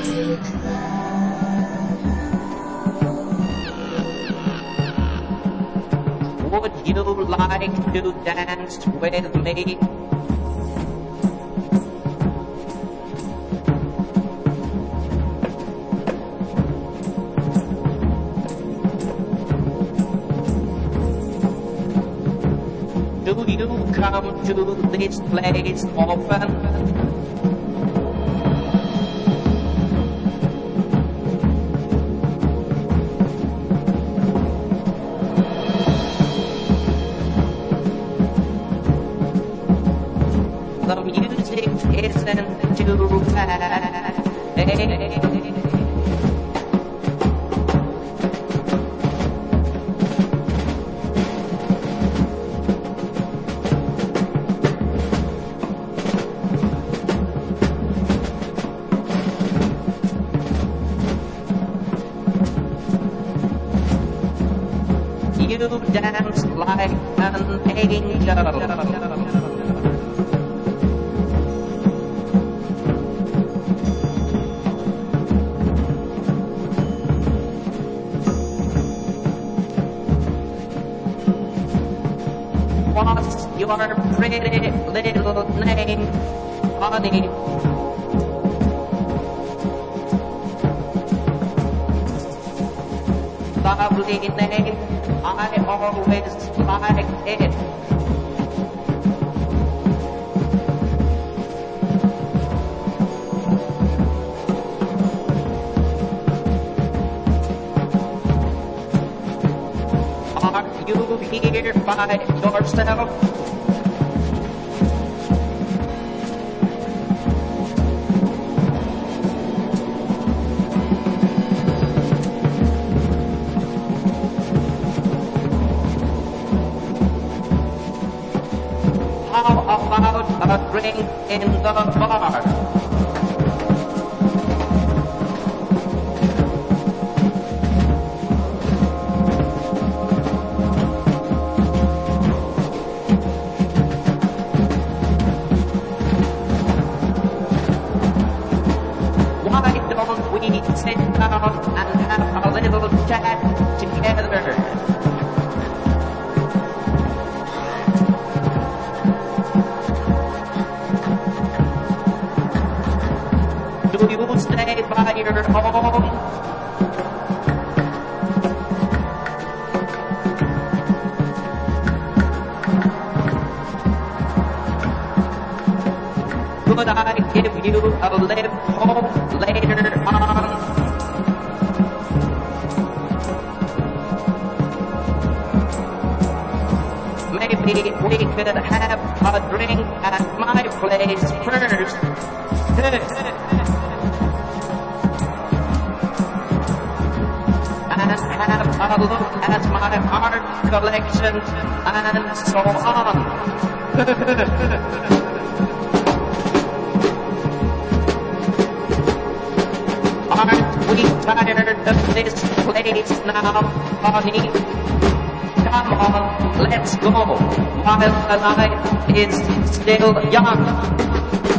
Would you like to dance with me? Do you come to this place often? The music isn't too bad. You dance like an angel. What's your pretty little name, honey? Lovely name, I always like it. Are you here by yourself? How about a drink in the bar? Why don't we sit down and have a little chat together? Do you stay by your home? Could I give you a lift home later on? Maybe we could have a drink at my place first. And have a look at my art collection and so on. Aren't we tired of this place now, honey? Come on, let's go while the night is still young.